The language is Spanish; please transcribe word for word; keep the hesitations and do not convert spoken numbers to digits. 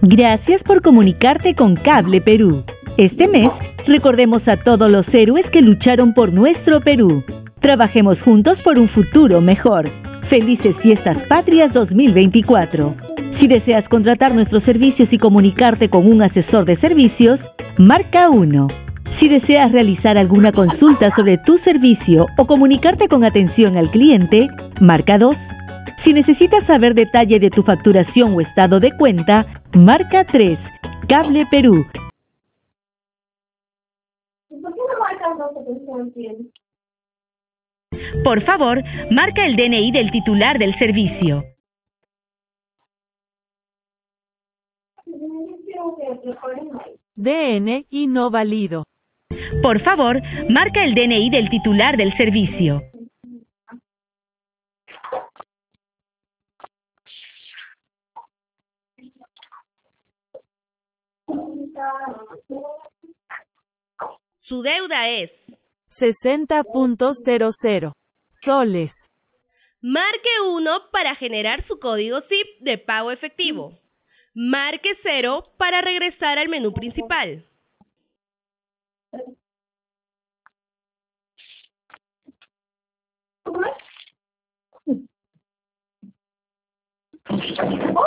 Gracias por comunicarte con Cable Perú. Este mes, recordemos a todos los héroes que lucharon por nuestro Perú. Trabajemos juntos por un futuro mejor. Felices Fiestas Patrias dos mil veinticuatro. Si deseas contratar nuestros servicios y comunicarte con un asesor de servicios, marca uno. Si deseas realizar alguna consulta sobre tu servicio o comunicarte con atención al cliente, marca dos. Si necesitas saber detalle de tu facturación o estado de cuenta, marca tres. Cable Perú. ¿Por qué no marcas dos atención cien? Por favor, marca el D N I del titular del servicio. D N I no válido. Por favor, marca el D N I del titular del servicio. Su deuda es sesenta punto cero cero soles. Marque uno para generar su código S I P de pago efectivo. Marque cero para regresar al menú principal.